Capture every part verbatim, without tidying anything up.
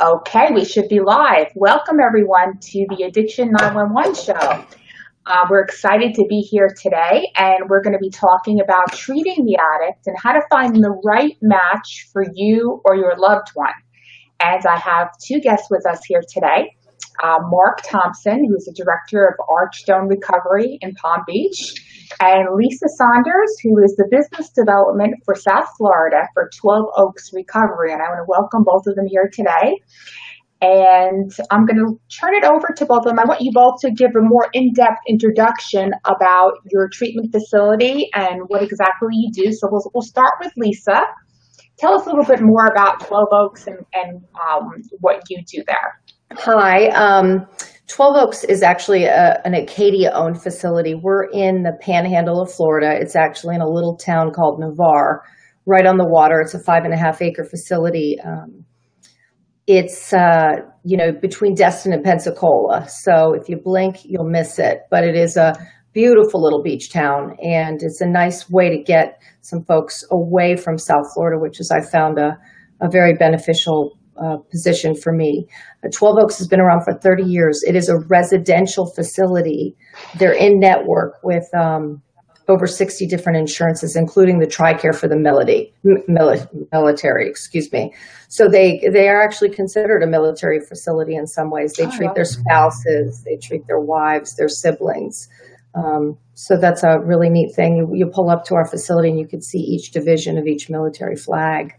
Okay, we should be live. Welcome everyone to the Addiction nine one one show. Uh, we're excited to be here today, and we're going to be talking about treating the addict and how to find the right match for you or your loved one. And I have two guests with us here today. Uh, Mark Thompson, who's the director of Archstone Recovery in Palm Beach, and Lisa Saunders, who is the business development for South Florida for twelve Oaks Recovery. And I want to welcome both of them here today. And I'm going to turn it over to both of them. I want you both to give a more in-depth introduction about your treatment facility and what exactly you do. So we'll, we'll start with Lisa. Tell us a little bit more about twelve Oaks and, and um, what you do there. Hi. Um, twelve Oaks is actually a, an Acadia-owned facility. We're in the panhandle of Florida. It's actually in a little town called Navarre, right on the water. It's a five and a half acre facility. Um, it's, uh, you know, between Destin and Pensacola. So if you blink, you'll miss it. But it is a beautiful little beach town, and it's a nice way to get some folks away from South Florida, which is, I found, a, a very beneficial Uh, position for me. Uh, twelve Oaks has been around for thirty years. It is a residential facility. They're in network with um, over sixty different insurances, including the TRICARE for the military, military, excuse me. So they, they are actually considered a military facility in some ways. They treat their spouses, they treat their wives, their siblings. Um, so that's a really neat thing. You, you pull up to our facility and you can see each division of each military flag.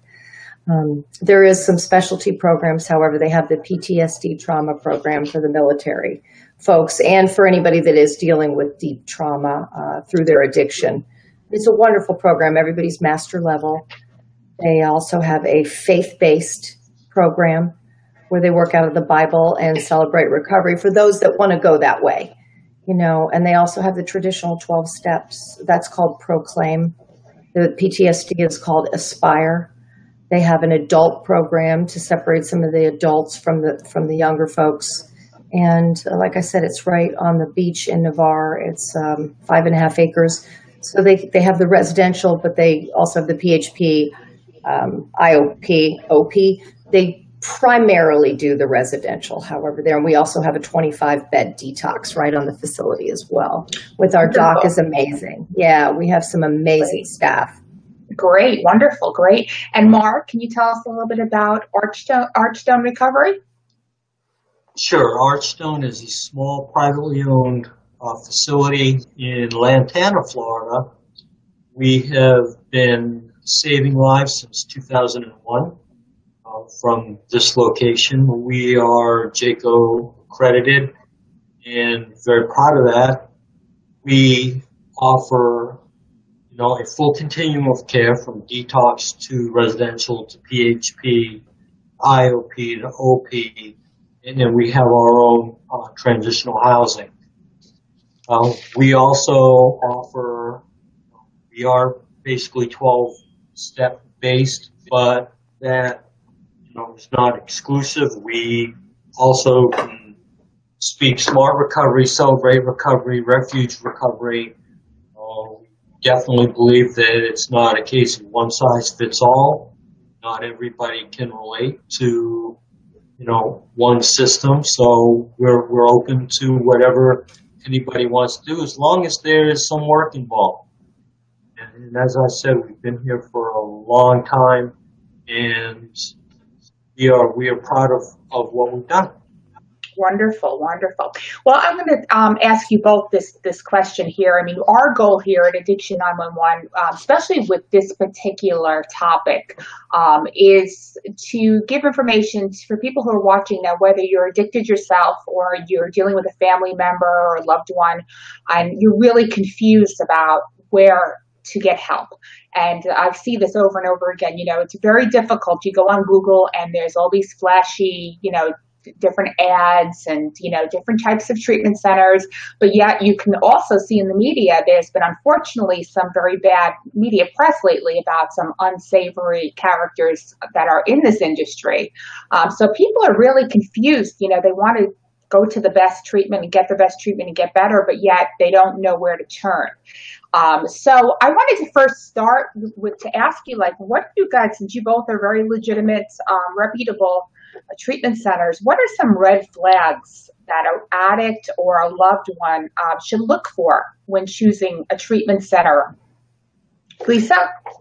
Um, there is some specialty programs. However, they have the P T S D trauma program for the military folks and for anybody that is dealing with deep trauma uh, through their addiction. It's a wonderful program. Everybody's master level. They also have a faith-based program where they work out of the Bible and celebrate recovery for those that want to go that way, you know, and they also have the traditional twelve steps. That's called Proclaim. The P T S D is called Aspire. They have an adult program to separate some of the adults from the from the younger folks. And uh, like I said, it's right on the beach in Navarre. It's um, five and a half acres. So they, they have the residential, but they also have the P H P, um, I O P, O P. They primarily do the residential, however, there. And we also have a twenty-five bed detox right on the facility as well. With our doc is amazing. Yeah, we have some amazing staff. Great, wonderful, great. And Mark, can you tell us a little bit about Archstone, Archstone Recovery? Sure. Archstone is a small, privately owned uh, facility in Lantana, Florida. We have been saving lives since two thousand one uh, from this location. We are JCAHO accredited and very proud of that. We offer You know, a full continuum of care from detox to residential to P H P, I O P to O P, and then we have our own uh, transitional housing. Uh, we also offer, we are basically twelve step based, but that, you know, is not exclusive. We also can speak smart recovery, celebrate recovery, refuge recovery. Definitely believe that it's not a case of one size fits all. Not everybody can relate to, you know, one system. So we're we're open to whatever anybody wants to do, as long as there is some work involved. And, and as I said, we've been here for a long time, and we are we are proud of, of what we've done. Wonderful, wonderful. Well, I'm going to um, ask you both this this question here. I mean, our goal here at Addiction nine one one, um, especially with this particular topic, um, is to give information for people who are watching now, whether you're addicted yourself or you're dealing with a family member or a loved one, and you're really confused about where to get help. And I see this over and over again. You know, it's very difficult. You go on Google and there's all these flashy, you know, different ads and, you know, different types of treatment centers. But yet you can also see in the media, there's been unfortunately some very bad media press lately about some unsavory characters that are in this industry. Um, so people are really confused. You know, they want to go to the best treatment and get the best treatment and get better, but yet they don't know where to turn. Um, so I wanted to first start with to ask you, like, what do you guys, since you both are very legitimate, um, reputable treatment centers, what are some red flags that an addict or a loved one uh, should look for when choosing a treatment center? Lisa?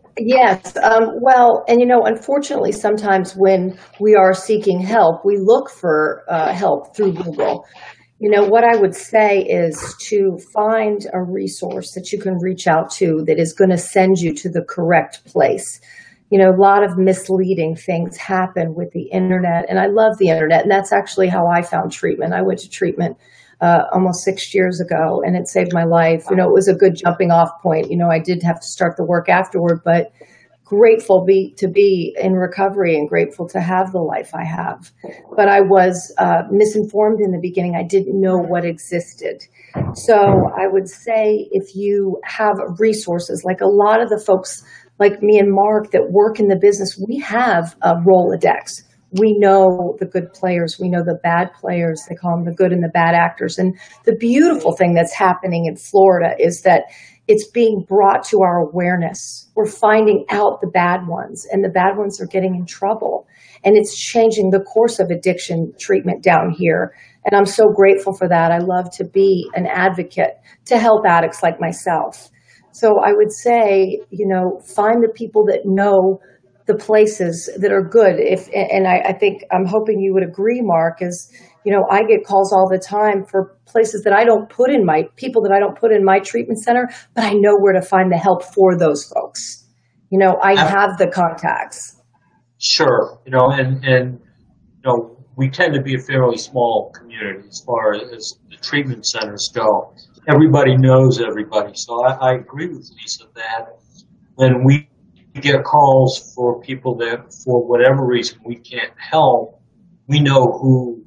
Yes. Um, well, and you know, unfortunately, sometimes when we are seeking help, we look for uh, help through Google. You know, what I would say is to find a resource that you can reach out to that is going to send you to the correct place. You know, a lot of misleading things happen with the internet, and I love the internet, and that's actually how I found treatment. I went to treatment uh, almost six years ago, and it saved my life. You know, it was a good jumping off point. You know, I did have to start the work afterward, but grateful be, to be in recovery and grateful to have the life I have. But I was uh, misinformed in the beginning. I didn't know what existed. So I would say if you have resources, like a lot of the folks like me and Mark that work in the business, we have a Rolodex. We know the good players. We know the bad players. They call them the good and the bad actors. And the beautiful thing that's happening in Florida is that it's being brought to our awareness. We're finding out the bad ones, and the bad ones are getting in trouble. And it's changing the course of addiction treatment down here. And I'm so grateful for that. I love to be an advocate to help addicts like myself. So I would say, you know, find the people that know the places that are good. If and I, I think I'm hoping you would agree, Mark, is, you know, I get calls all the time for places that I don't put in my people that I don't put in my treatment center, but I know where to find the help for those folks. You know, I have the contacts. Sure. You know, and, and, you know, we tend to be a fairly small community as far as the treatment centers go. Everybody knows everybody. So I, I agree with Lisa that when we get calls for people that, for whatever reason, we can't help, we know who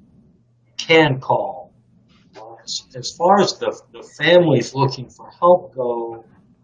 can call. As, as far as the, the families looking for help go,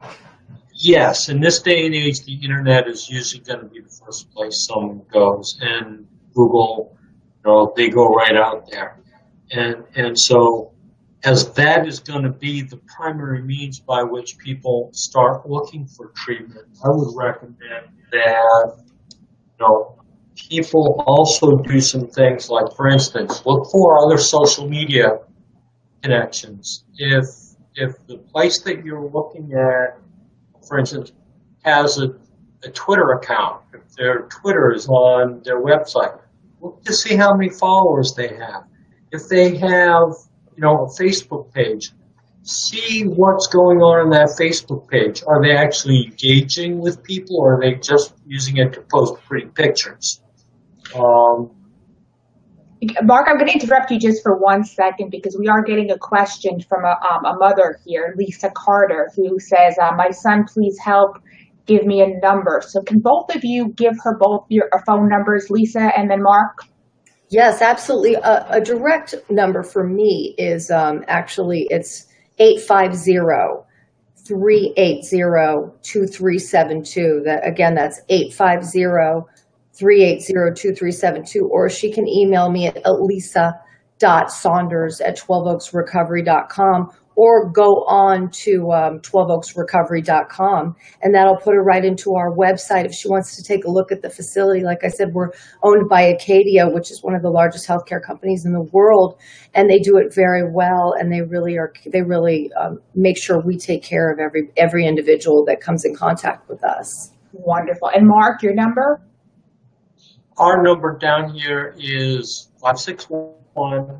yes, in this day and age, the internet is usually going to be the first place someone goes, and Google, you know, they go right out there. And, and so as that is going to be the primary means by which people start looking for treatment, I would recommend that, you know, people also do some things like, for instance, look for other social media connections. If if the place that you're looking at, for instance, has a, a Twitter account, if their Twitter is on their website, look to see how many followers they have. If they have, you know, a Facebook page, see what's going on in that Facebook page. Are they actually engaging with people, or are they just using it to post pretty pictures? Um, Mark, I'm going to interrupt you just for one second because we are getting a question from a, um, a mother here, Lisa Carter, who says, uh, my son, please help, give me a number. So can both of you give her both your phone numbers, Lisa and then Mark? Yes, absolutely. A, a direct number for me is um, actually, it's eight five zero, three eight zero, two three seven two. That, again, that's eight five zero, three eight zero, two three seven two. Or she can email me at elisa dot saunders at twelve oaks recovery dot com, or go on to um, twelve oaks recovery dot com, and that'll put her right into our website if she wants to take a look at the facility. Like I said, we're owned by Acadia, which is one of the largest healthcare companies in the world, and they do it very well, and they really are. They really um, make sure we take care of every every individual that comes in contact with us. Wonderful. And Mark, your number? Our number down here is five six one.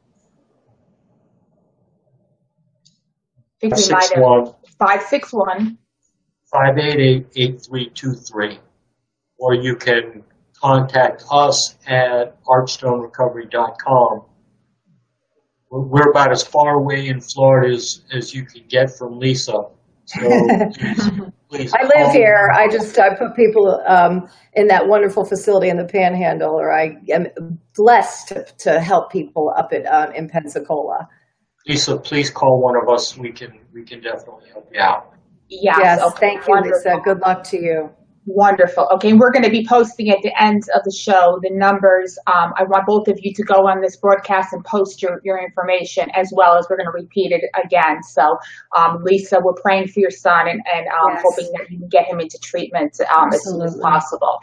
five six one, five six one, five eight eight, eight three two three. Or you can contact us at archstone recovery dot com. We're about as far away in Florida as, as you can get from Lisa. So please, please I live here. I just I put people um, in that wonderful facility in the Panhandle, or I am blessed to, to help people up at um, in Pensacola. Lisa, please call one of us. We can we can definitely help you out. Yes. Yes. Okay. Thank you, Wonderful. Lisa. Good luck to you. Wonderful. Okay, we're going to be posting at the end of the show the numbers. Um, I want both of you to go on this broadcast and post your, your information, as well as we're going to repeat it again. So, um, Lisa, we're praying for your son and, and um, yes. hoping that you can get him into treatment um, as soon as possible.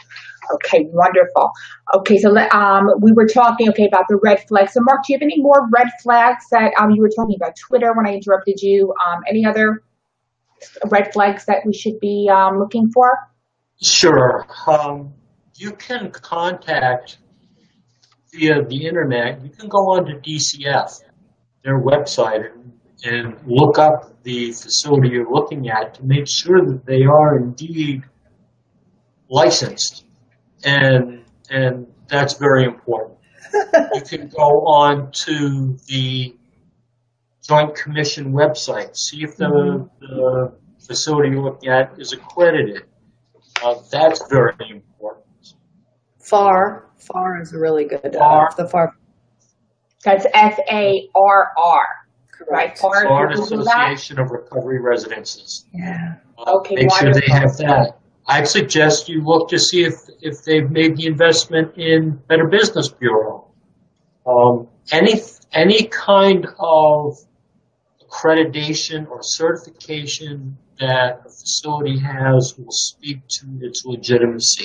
Okay, wonderful. Okay, so um, we were talking, okay, about the red flags. So Mark, do you have any more red flags that um, you were talking about Twitter when I interrupted you? Um, any other red flags that we should be um, looking for? Sure. Um, you can contact via the internet. You can go onto D C F, their website, and, and look up the facility you're looking at to make sure that they are indeed licensed. And and that's very important. You can go on to the Joint Commission website, see if the, mm-hmm. the facility you're looking at is accredited. Uh, that's very important. FAR, FAR is a really good. FAR. Uh, the FAR. That's F A R R. Right. FAR, Florida Association of Recovery Residences. Yeah. Uh, okay. Make wonderful. sure they have that. I'd suggest you look to see if, if they've made the investment in Better Business Bureau. Um, any any kind of accreditation or certification that a facility has will speak to its legitimacy.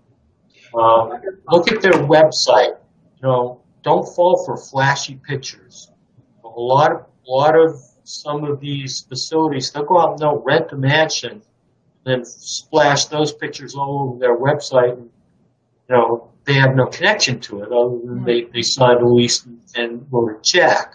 Um, look at their website. You know, don't fall for flashy pictures. A lot of a lot of some of these facilities, they'll go out and they'll rent a mansion, then splash those pictures all over their website. And, you know, they have no connection to it other than they, they signed a lease and wrote a check.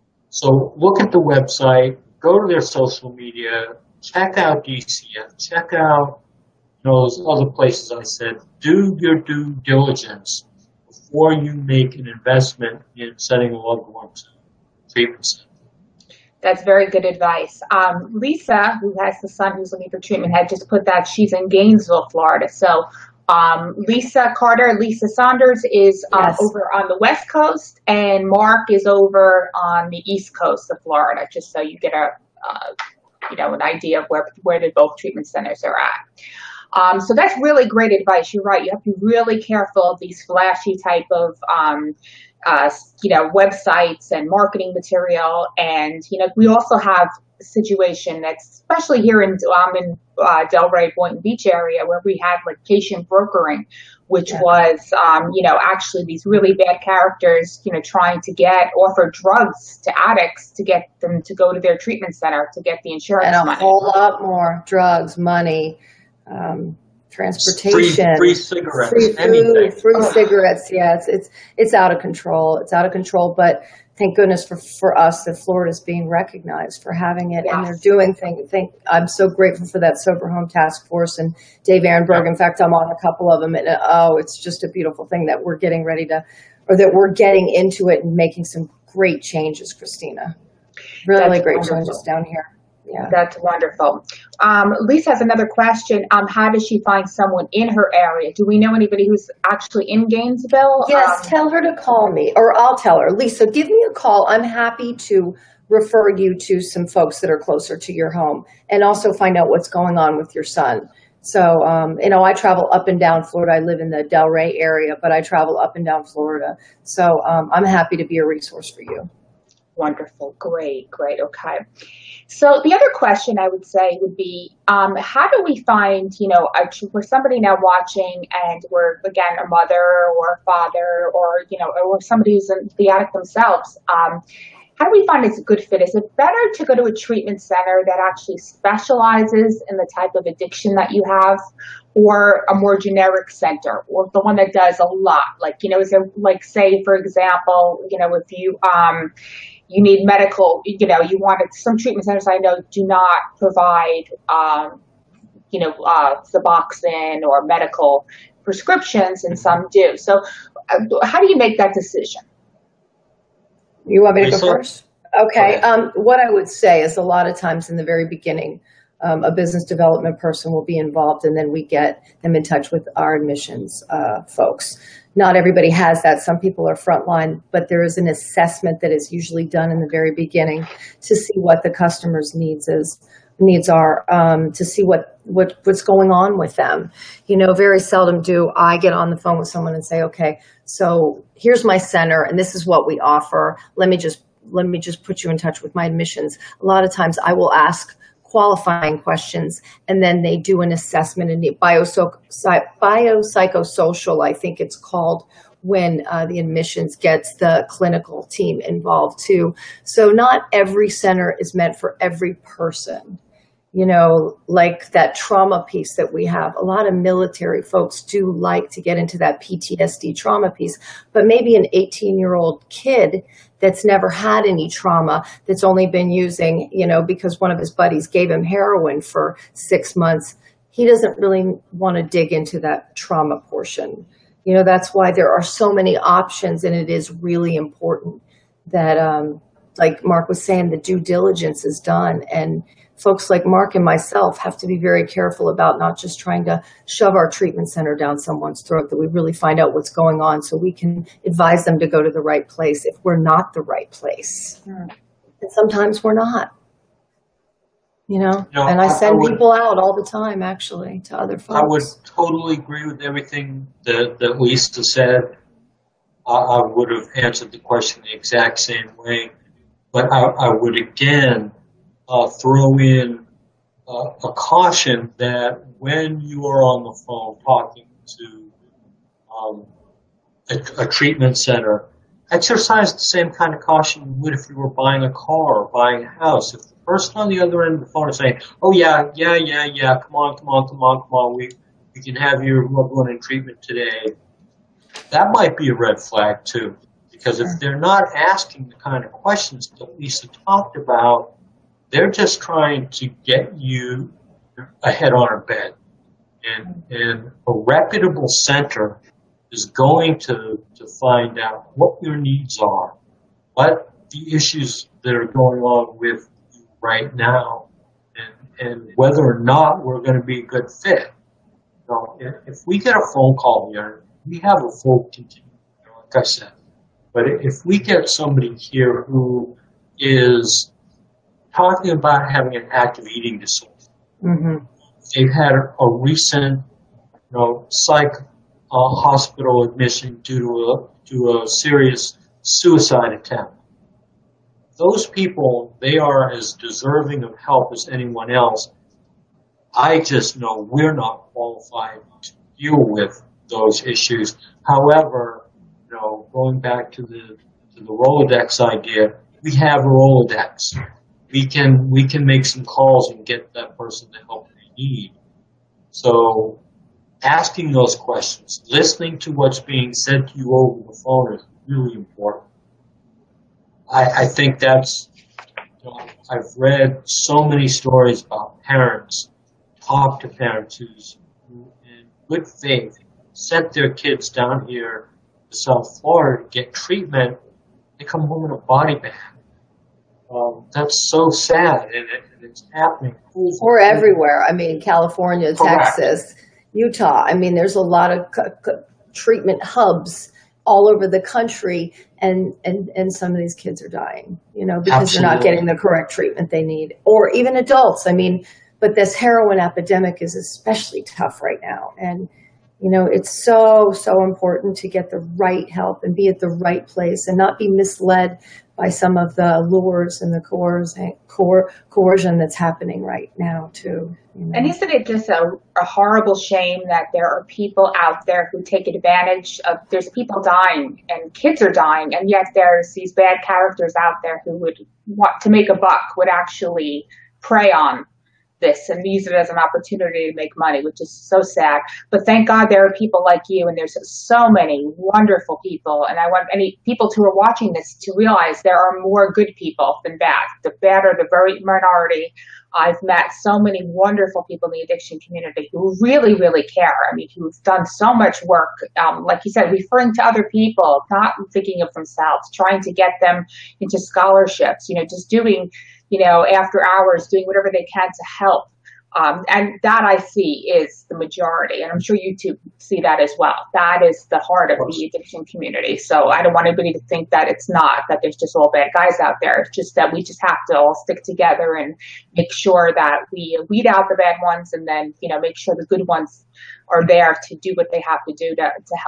So look at the website, go to their social media, check out D C F, check out you know, those other places I said. Do your due diligence before you make an investment in sending a loved one to treatment center. That's very good advice. Um, Lisa, who has the son who's looking for treatment, had just put that she's in Gainesville, Florida. So um, Lisa Carter, Lisa Saunders is um, yes. over on the West Coast, and Mark is over on the East Coast of Florida, just so you get a, uh, you know, an idea of where, where the both treatment centers are at. Um, so that's really great advice. You're right. You have to be really careful of these flashy type of um, Uh, you know, websites and marketing material. And, you know, we also have a situation that's, especially here in, um, in uh, Delray, Boynton Beach area, where we had like patient brokering, which yeah. was, um, you know, actually these really bad characters, you know, trying to get, offer drugs to addicts to get them to go to their treatment center to get the insurance and a money. whole lot more drugs, money, um, transportation, free, free cigarettes, free food, anything. free oh. cigarettes. Yeah, it's, it's it's out of control. It's out of control. But thank goodness for, for us that Florida's being recognized for having it, yes. and they're doing things. Think I'm so grateful for that Sober Home Task Force and Dave Ehrenberg. Yeah. In fact, I'm on a couple of them, and oh, it's just a beautiful thing that we're getting ready to, or that we're getting into it and making some great changes, Christina. Really That's great wonderful. changes down here. Yeah. That's wonderful. Um, Lisa has another question. Um, how does she find someone in her area? Do we know anybody who's actually in Gainesville? Yes, um, tell her to call me, or I'll tell her. Lisa, give me a call. I'm happy to refer you to some folks that are closer to your home, and also find out what's going on with your son. So, um, you know, I travel up and down Florida. I live in the Delray area, but I travel up and down Florida. So um, I'm happy to be a resource for you. Wonderful. Great, great. Okay. So the other question I would say would be, um, how do we find, you know, a, for somebody now watching and we're, again, a mother or a father or, you know, or somebody who's the addict themselves, um, how do we find it's a good fit? Is it better to go to a treatment center that actually specializes in the type of addiction that you have, or a more generic center, or the one that does a lot? Like, you know, is there, like, say, for example, you know, if you, um, you need medical, you know, you want it, some treatment centers I know do not provide, um, you know, uh, Suboxone or medical prescriptions, and some do. So uh, how do you make that decision? You want me to go first? Okay. Um, what I would say is a lot of times in the very beginning, um, a business development person will be involved, and then we get them in touch with our admissions uh, folks. Not everybody has that. Some people are frontline, but there is an assessment that is usually done in the very beginning to see what the customer's needs is. needs are, um, to see what, what, what's going on with them. You know, very seldom do I get on the phone with someone and say, okay, so here's my center and this is what we offer. Let me just, let me just put you in touch with my admissions. A lot of times I will ask qualifying questions, and then they do an assessment in the biopsych- biopsychosocial, I think it's called, when uh, the admissions gets the clinical team involved too. So not every center is meant for every person. You know, like that trauma piece that we have. A lot of military folks do like to get into that P T S D trauma piece, but maybe an eighteen-year-old kid that's never had any trauma, that's only been using, you know, because one of his buddies gave him heroin for six months, he doesn't really want to dig into that trauma portion. You know, that's why there are so many options, and it is really important that, um, like Mark was saying, the due diligence is done, and folks like Mark and myself have to be very careful about not just trying to shove our treatment center down someone's throat, that we really find out what's going on so we can advise them to go to the right place if we're not the right place. Mm. And sometimes we're not, you know, you know and I send I would, people out all the time, actually, to other folks. I would totally agree with everything that, that Lisa said. I, I would have answered the question the exact same way, but I, I would again Uh, throw in uh, a caution that when you are on the phone talking to um, a, a treatment center, exercise the same kind of caution you would if you were buying a car or buying a house. If the person on the other end of the phone is saying, oh yeah, yeah, yeah, yeah, come on, come on, come on, come on, we, we can have your loved one in treatment today, that might be a red flag too. Because if they're not asking the kind of questions that Lisa talked about, they're just trying to get you ahead on a bed. And, and a reputable center is going to, to find out what your needs are, what the issues that are going on with you right now, and, and whether or not we're going to be a good fit. You know, if we get a phone call here, we have a full continuum, you know, like I said. But if we get somebody here who is talking about having an active eating disorder. Mm-hmm. They've had a, a recent, you know, psych uh, hospital admission due to a, to a serious suicide attempt. Those people, they are as deserving of help as anyone else. I just know we're not qualified to deal with those issues. However, you know, going back to the to the Rolodex idea, we have a Rolodex. We can we can make some calls and get that person the help they need. So asking those questions, listening to what's being said to you over the phone is really important. I, I think that's, you know, I've read so many stories about parents, talk to parents who's, who in good faith sent their kids down here to South Florida to get treatment. They come home in a body bag. Um, that's so sad, and, it, and it's happening. Or everywhere. I mean, California, Correct. Texas, Utah. I mean, there's a lot of c- c- treatment hubs all over the country, and, and, and some of these kids are dying, you know, because Absolutely. They're not getting the correct treatment they need. Or even adults. I mean, but this heroin epidemic is especially tough right now. And, you know, it's so, so important to get the right help and be at the right place and not be misled by some of the lures and the coercion, coer, coercion that's happening right now, too. You know? And isn't it just a, a horrible shame that there are people out there who take advantage of, there's people dying and kids are dying, and yet there's these bad characters out there who would want to make a buck, would actually prey on this and use it as an opportunity to make money, which is so sad. But thank God there are people like you, and there's so many wonderful people. And I want any people who are watching this to realize there are more good people than bad. The bad are the very minority. I've met so many wonderful people in the addiction community who really, really care. I mean, who've done so much work, um, like you said, referring to other people, not thinking of themselves, trying to get them into scholarships, you know, just doing, you know, after hours, doing whatever they can to help. Um, and that I see is the majority. And I'm sure you two see that as well. That is the heart of the addiction community. So I don't want anybody to think that it's not, that there's just all bad guys out there. It's just that we just have to all stick together and make sure that we weed out the bad ones, and then, you know, make sure the good ones are there to do what they have to do to, to help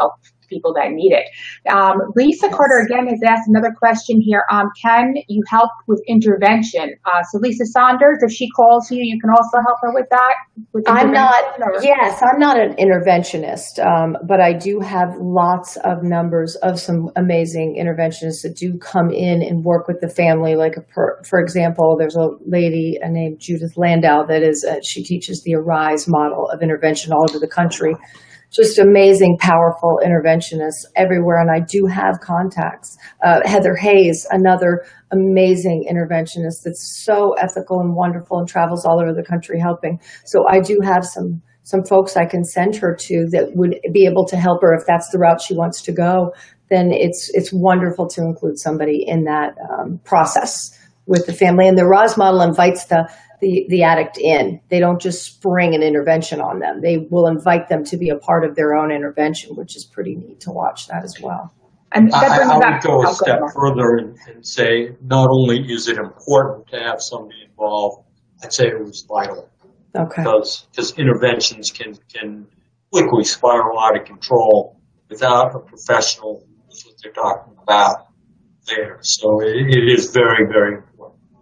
people that need it. Um, Lisa yes. Carter again has asked another question here. Um, can you help with intervention? Uh, so Lisa Saunders, if she calls you, you can also help her with that? With I'm not, or? yes, I'm not an interventionist, um, but I do have lots of numbers of some amazing interventionists that do come in and work with the family. Like, a per, for example, there's a lady named Judith Landau that is, uh, she teaches the ARISE model of intervention all over the country. Just amazing, powerful interventionists everywhere. And I do have contacts. Uh, Heather Hayes, another amazing interventionist that's so ethical and wonderful and travels all over the country helping. So I do have some, some folks I can send her to that would be able to help her if that's the route she wants to go. Then it's, it's wonderful to include somebody in that um, process with the family. And the ARISE model invites the The, the addict in. They don't just spring an intervention on them. They will invite them to be a part of their own intervention, which is pretty neat to watch that as well. And I, I would go a step further and, and say not only is it important to have somebody involved, I'd say it was vital. Okay. Because because interventions can, can quickly spiral out of control without a professional, is what they're talking about there. So it, it is very, very important.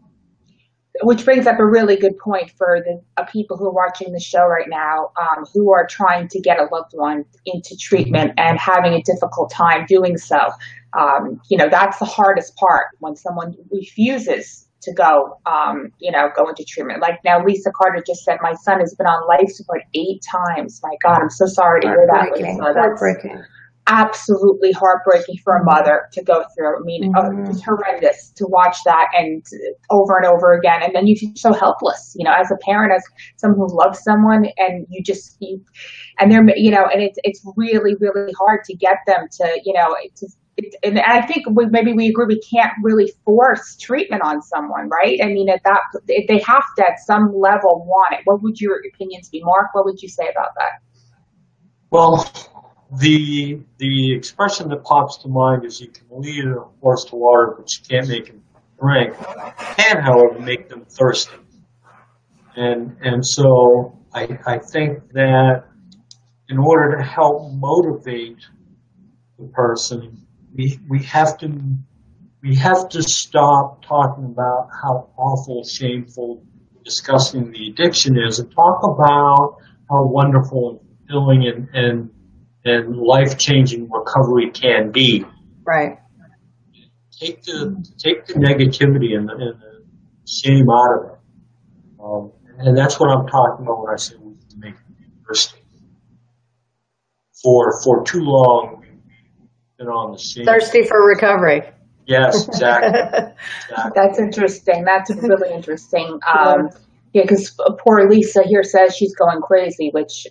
Which brings up a really good point for the uh, people who are watching the show right now, um, who are trying to get a loved one into treatment and having a difficult time doing so. Um, you know, that's the hardest part, when someone refuses to go, um, you know, go into treatment. Like now, Lisa Carter just said, my son has been on life support eight times. My God, I'm so sorry to hear that, Lisa. That's heartbreaking. Absolutely heartbreaking for a mother to go through. I mean, mm-hmm. uh, it's horrendous to watch that and over and over again. And then you feel so helpless, you know, as a parent, as someone who loves someone, and you just, you, and they're, you know, and it's, it's really, really hard to get them to, you know, to, it, and I think we, maybe we agree we can't really force treatment on someone, right? I mean, at that, they have to at some level want it. What would your opinions be, Mark? What would you say about that? Well, The the expression that pops to mind is you can lead a horse to water, but you can't make him drink. You can, however, make them thirsty. And and so I I think that in order to help motivate the person, we we have to we have to stop talking about how awful, shameful, disgusting the addiction is, and talk about how wonderful and fulfilling and, and and life-changing recovery can be. Right. Take the take the negativity and the, and the shame out of it, um, and that's what I'm talking about when I say we can make it thirsty. For for too long, we've been on the shame. Thirsty for recovery. Yes, exactly. exactly. That's interesting. That's really interesting. Um, yeah, because poor Lisa here says she's going crazy, which.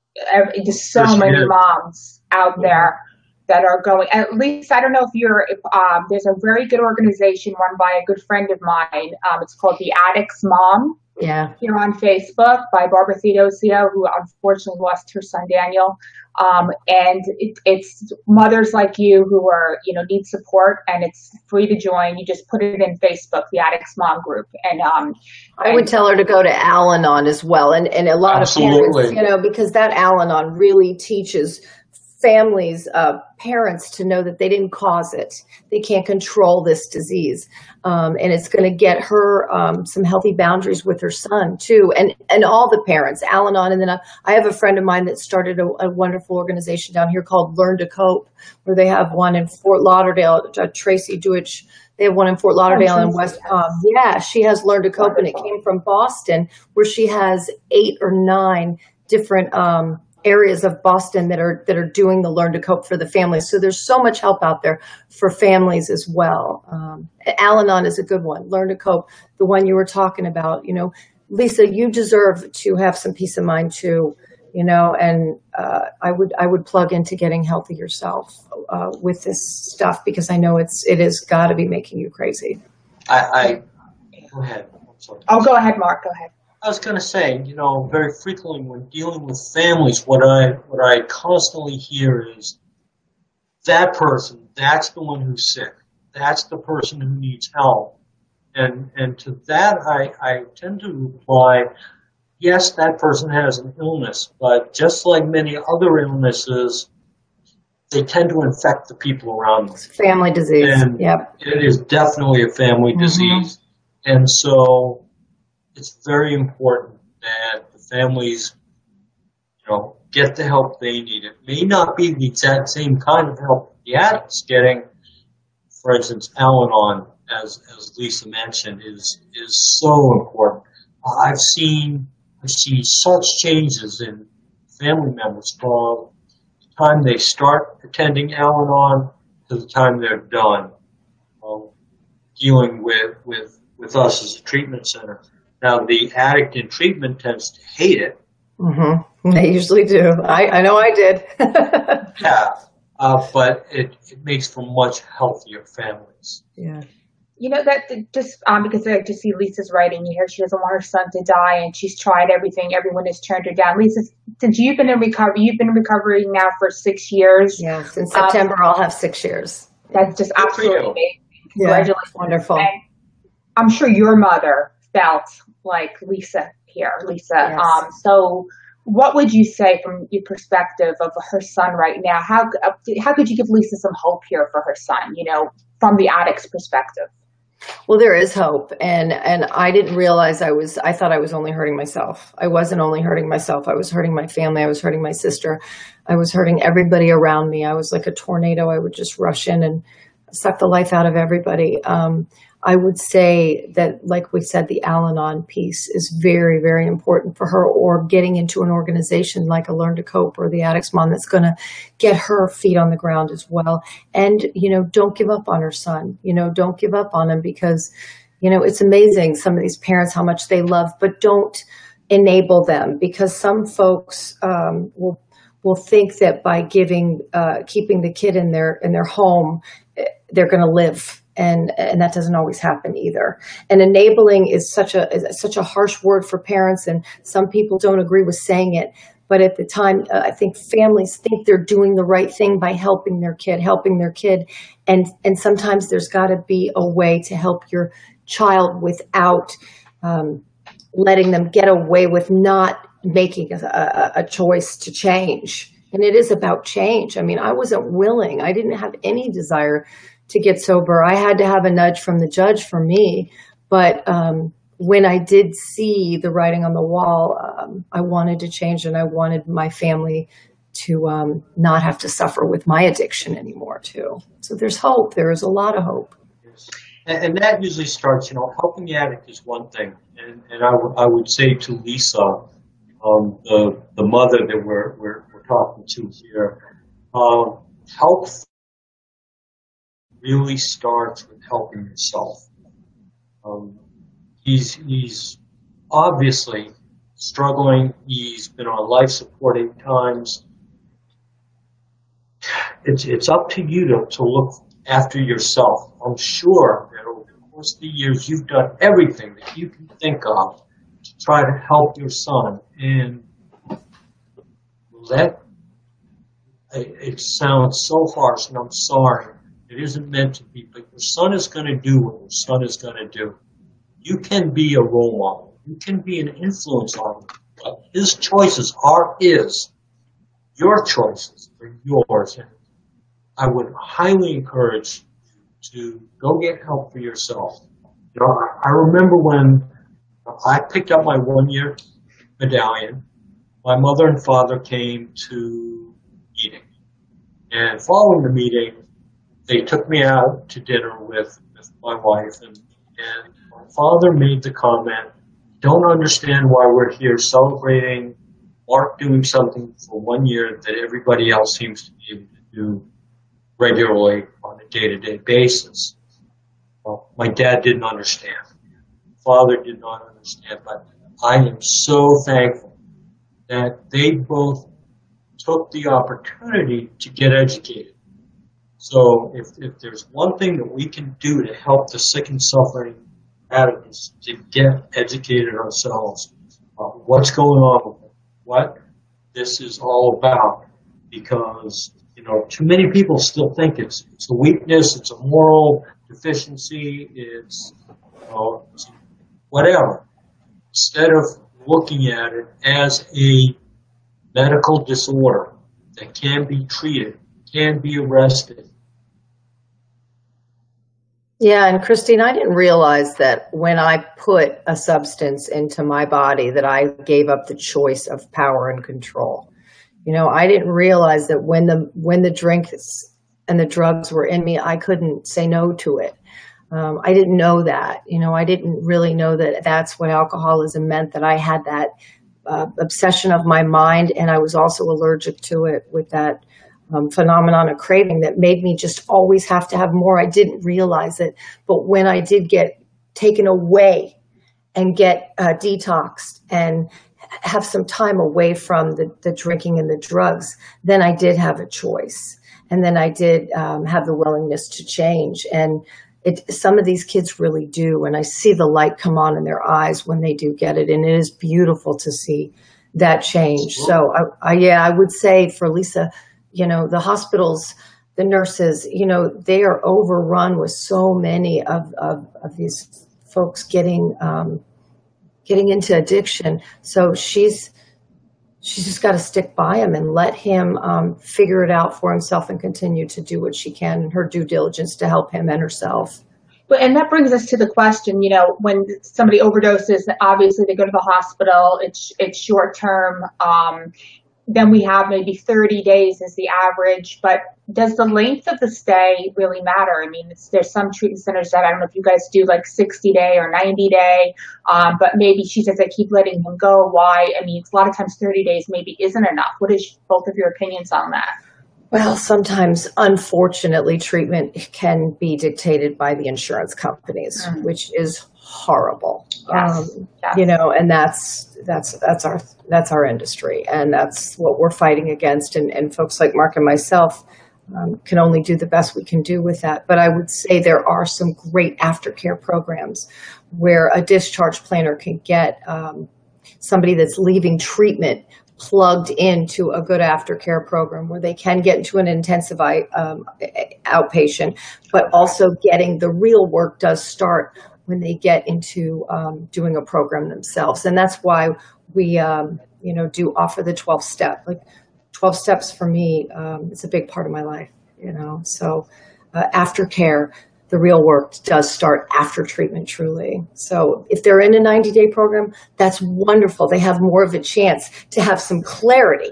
Just so yes, many is. moms out there that are going. At least I don't know if you're. If, um, there's a very good organization run by a good friend of mine. Um, it's called the Addict's Mom. Yeah. Here on Facebook by Barbara Theodosia, who unfortunately lost her son Daniel. Um, and it, it's mothers like you who are, you know, need support, and it's free to join. You just put it in Facebook, the Addict's Mom group, and um, I would tell her to go to Al-Anon as well, and and a lot absolutely. of parents, you know, because that Al-Anon really teaches families, uh, parents to know that they didn't cause it. They can't control this disease. Um, and it's going to get her um, some healthy boundaries with her son, too. And and all the parents, Al-Anon. And then I, I have a friend of mine that started a, a wonderful organization down here called Learn to Cope, where they have one in Fort Lauderdale, uh, Tracy Deutsch. They have one in Fort Lauderdale and West Palm. Yeah, she has Learn to Cope, wonderful. And it came from Boston, where she has eight or nine different um areas of Boston that are that are doing the Learn to Cope for the families. So there's so much help out there for families as well. Um, Al-Anon is a good one. Learn to Cope, the one you were talking about. You know, Lisa, you deserve to have some peace of mind too. You know, and uh, I would I would plug into getting healthy yourself uh, with this stuff, because I know it's it has got to be making you crazy. I, I go ahead. I'm sorry. Oh, go ahead, Mark. Go ahead. I was going to say, you know, very frequently when dealing with families, what I what I constantly hear is that person, that's the one who's sick. That's the person who needs help. And and to that, I, I tend to reply, yes, that person has an illness, but just like many other illnesses, they tend to infect the people around them. It's a family disease. And yep. It is definitely a family Mm-hmm. disease. And so it's very important that the families, you know, get the help they need. It may not be the exact same kind of help the addict's getting. For instance, Al-Anon, as as Lisa mentioned, is is so important. I've seen I've seen such changes in family members from the time they start attending Al-Anon to the time they're done um, dealing with with with us as a treatment center. Now, the addict in treatment tends to hate it. Mm-hmm. They usually do. I, I know I did. Yeah, uh, but it, it makes for much healthier families. Yeah. You know, that just um, because I just see Lisa's writing here, she doesn't want her son to die, and she's tried everything. Everyone has turned her down. Lisa, since you've been in recovery, you've been recovering now for six years. Yes, in September um, I'll have six years. That's just Good absolutely amazing. Congratulations. Yeah, wonderful. And I'm sure your mother felt like Lisa here, Lisa. Yes. Um, so what would you say from your perspective of her son right now? How, how could you give Lisa some hope here for her son, you know, from the addict's perspective? Well, there is hope. And, and I didn't realize I was, I thought I was only hurting myself. I wasn't only hurting myself. I was hurting my family. I was hurting my sister. I was hurting everybody around me. I was like a tornado. I would just rush in and suck the life out of everybody. Um, I would say that, like we said, the Al-Anon piece is very, very important for her, or getting into an organization like a Learn to Cope or the Addicts Mom that's going to get her feet on the ground as well. And, you know, don't give up on her son. You know, don't give up on him, because, you know, it's amazing, some of these parents, how much they love, but don't enable them, because some folks um, will will think that by giving, uh, keeping the kid in their in their home, they're going to live. And, and that doesn't always happen either. And enabling is such a, is such a harsh word for parents, and some people don't agree with saying it. But at the time, uh, I think families think they're doing the right thing by helping their kid, helping their kid. And, and sometimes there's got to be a way to help your child without um, letting them get away with not making a, a, a choice to change. And it is about change. I mean, I wasn't willing. I didn't have any desire to get sober. I had to have a nudge from the judge for me. But um, when I did see the writing on the wall, um, I wanted to change, and I wanted my family to um, not have to suffer with my addiction anymore too. So there's hope. There is a lot of hope. Yes. And, and that usually starts, you know, helping the addict is one thing. And, and I, w- I would say to Lisa, um, the, the mother that we're, we're, we're talking to here, um, help really starts with helping yourself. Um, he's he's obviously struggling. He's been on life support eight times. It's it's up to you to, to look after yourself. I'm sure that over the course of the years you've done everything that you can think of to try to help your son. And let it, it sounds so harsh, and I'm sorry. It isn't meant to be, but your son is going to do what your son is going to do. You can be a role model. You can be an influence on him, but his choices are his. Your choices are yours. And I would highly encourage you to go get help for yourself. You know, I, I remember when I picked up my one-year medallion, my mother and father came to meeting. And following the meeting, they took me out to dinner with, with my wife, and, and my father made the comment, don't understand why we're here celebrating Mark doing something for one year that everybody else seems to be able to do regularly on a day-to-day basis. Well, my dad didn't understand. Father did not understand, but I am so thankful that they both took the opportunity to get educated. So if, if there's one thing that we can do to help the sick and suffering addicts, to get educated ourselves on what's going on with them, what this is all about, because, you know, too many people still think it's, it's a weakness, it's a moral deficiency, it's, you know, it's whatever. Instead of looking at it as a medical disorder that can be treated, can be arrested. Yeah, and Christine, I didn't realize that when I put a substance into my body that I gave up the choice of power and control. You know, I didn't realize that when the when the drinks and the drugs were in me, I couldn't say no to it. Um, I didn't know that. You know, I didn't really know that that's what alcoholism meant, that I had that uh, obsession of my mind, and I was also allergic to it with that um, phenomenon of craving that made me just always have to have more. I didn't realize it. But when I did get taken away and get uh, detoxed and have some time away from the, the drinking and the drugs, then I did have a choice. And then I did um, have the willingness to change. And it, some of these kids really do. And I see the light come on in their eyes when they do get it. And it is beautiful to see that change. So I, I, yeah, I would say for Lisa, you know, the hospitals, the nurses, you know, they are overrun with so many of, of, of these folks getting, um, getting into addiction. So she's, she's just got to stick by him and let him um, figure it out for himself and continue to do what she can in her due diligence to help him and herself. But, and that brings us to the question, you know, when somebody overdoses, obviously they go to the hospital, it's, it's short term. Um, then we have maybe thirty days as the average, but does the length of the stay really matter? I mean, it's, there's some treatment centers that, I don't know if you guys do like sixty day or ninety day, um, but maybe she says, I keep letting him go. Why? I mean, a lot of times thirty days maybe isn't enough. What is both of your opinions on that? Well, sometimes, unfortunately, treatment can be dictated by the insurance companies, mm. which is horrible. Yes. Um, yes. You know, and that's that's that's our that's our industry, and that's what we're fighting against. And, and folks like Mark and myself um, can only do the best we can do with that. But I would say there are some great aftercare programs where a discharge planner can get um, somebody that's leaving treatment plugged into a good aftercare program where they can get into an intensive um, outpatient, but also getting the real work does start when they get into um, doing a program themselves. And that's why we, um, you know, do offer the twelve step. Like twelve steps for me, um, it's a big part of my life, you know. So uh, aftercare, the real work does start after treatment, truly. So if they're in a ninety day program, that's wonderful. They have more of a chance to have some clarity.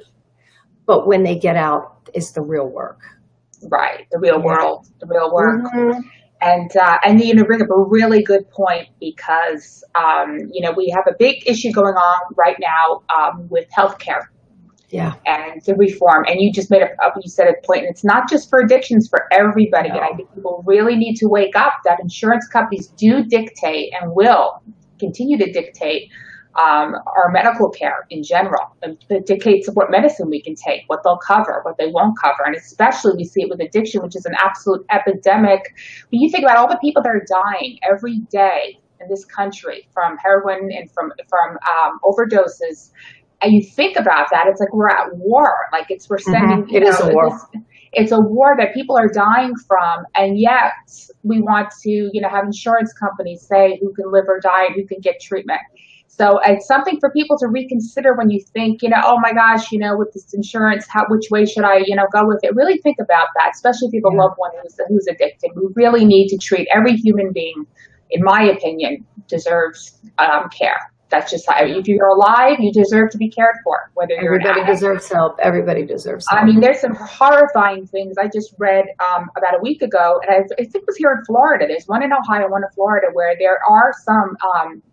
But when they get out, it's the real work. Right, the real yeah. world, the real work. Mm-hmm. And, uh, and you know, bring up a really good point because, um, you know, we have a big issue going on right now um, with healthcare. Yeah. And the reform. And you just made a, you said a point, and it's not just for addictions, for everybody. No. And I think people really need to wake up that insurance companies do dictate and will continue to dictate um, our medical care in general. It dictates what medicine we can take, what they'll cover, what they won't cover. And especially we see it with addiction, which is an absolute epidemic. When you think about all the people that are dying every day in this country from heroin and from, from um, overdoses, and you think about that, it's like we're at war. Like it's we're sending. Mm-hmm. It know, is a war. It's, it's a war that people are dying from, and yet we want to, you know, have insurance companies say who can live or die and who can get treatment. So it's something for people to reconsider when you think, you know, oh my gosh, you know, with this insurance, how which way should I, you know, go with it? Really think about that, especially if you have a yeah. loved one who's who's addicted. We really need to treat every human being, in my opinion, deserves um, care. That's just how, if you're alive, you deserve to be cared for, whether you're Everybody an addict. deserves help. Everybody deserves help. I mean, there's some horrifying things I just read um, about a week ago, and I, I think it was here in Florida. There's one in Ohio, one in Florida, where there are some um,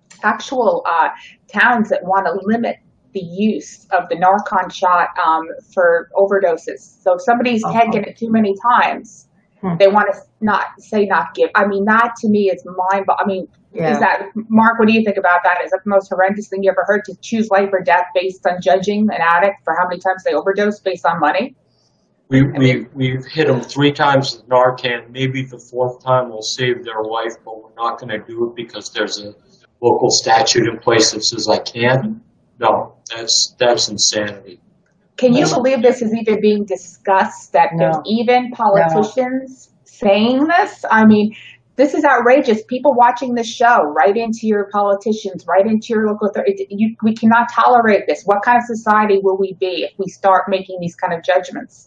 actual uh, towns that want to limit the use of the Narcan shot um, for overdoses. So if somebody's uh-huh. taken it too many times, hmm. they want to not say not give. I mean, that to me is mind. I mean. Yeah. Is that, Mark, what do you think about that? Is that the most horrendous thing you ever heard, to choose life or death based on judging an addict for how many times they overdose based on money? We, I mean, we, we've hit them three times with Narcan. Maybe the fourth time we'll save their life, but we're not going to do it because there's a local statute in place that says I can't. No, that's that's insanity. Can you believe this is even being discussed, that no. there's even politicians no. saying this? I mean, this is outrageous. People watching this show, right into your politicians, right into your local authority. You, we cannot tolerate this. What kind of society will we be if we start making these kind of judgments?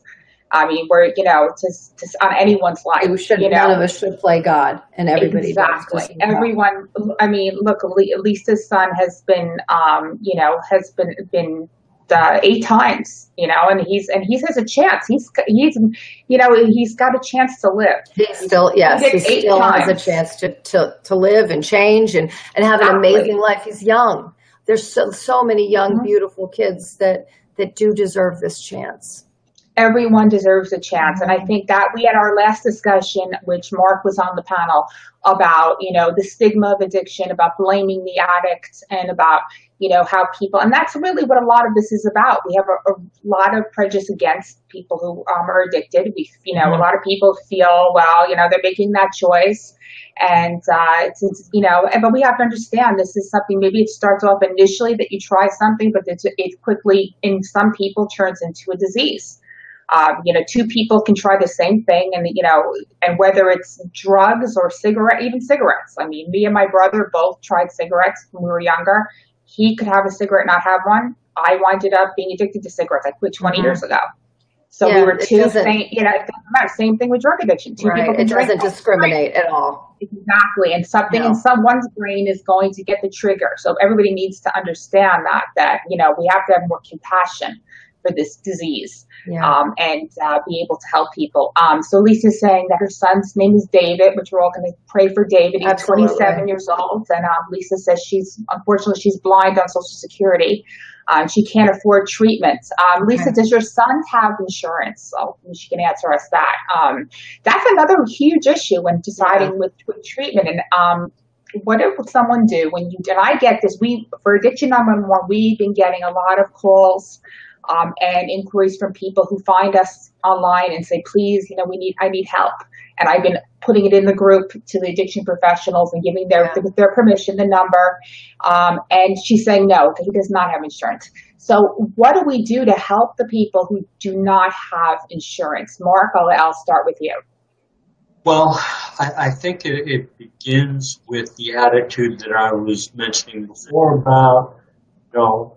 I mean, we're, you know, to, to on anyone's life. We should, you know? None of us should play God, and everybody exactly. does. Everyone. I mean, look, Lisa's son has been, um, you know, has been been uh, eight times, you know, and he's and he has a chance. He's he's, you know, he's got a chance to live. He still, yes, he still times. has a chance to, to to live and change and and have exactly. an amazing life. He's young. There's so so many young, mm-hmm. beautiful kids that that do deserve this chance. Everyone deserves a chance. And I think that we had our last discussion, which Mark was on the panel, about, you know, the stigma of addiction, about blaming the addict, and about, you know, how people, and that's really what a lot of this is about. We have a, a lot of prejudice against people who um, are addicted. We, you know, mm-hmm. a lot of people feel, well, you know, they're making that choice. And, uh, it's, it's, you know, but we have to understand this is something, maybe it starts off initially that you try something, but it's, it quickly, in some people, turns into a disease. Um, you know, two people can try the same thing, and, you know, and whether it's drugs or cigarette, even cigarettes. I mean, me and my brother both tried cigarettes when we were younger. He could have a cigarette, not have one. I winded up being addicted to cigarettes. I quit twenty mm-hmm. years ago. So yeah, we were two same, you know, same thing with drug addiction. Two right. people can it drink. It doesn't discriminate right. at all. Exactly. And something no. in someone's brain is going to get the trigger. So everybody needs to understand that, that, you know, we have to have more compassion for this disease. Yeah. Um, and uh, be able to help people. Um, so Lisa's saying that her son's name is David, which we're all going to pray for David. He's Absolutely. twenty-seven years old. And um, Lisa says she's, unfortunately, she's blind on Social Security. Um, she can't afford treatment. Um, Lisa, okay. does your son have insurance? So she can answer us that. Um, that's another huge issue when deciding yeah. with, with treatment. And um, what would someone do when you, and I get this, we, for Addiction nine one one, we've been getting a lot of calls Um, and inquiries from people who find us online and say, please, you know, we need, I need help. And I've been putting it in the group to the addiction professionals and giving their, yeah. their permission, the number. Um, and she's saying no, he does not have insurance. So what do we do to help the people who do not have insurance? Mark, I'll, I'll start with you. Well, I, I think it, it begins with the attitude that I was mentioning before about, you know,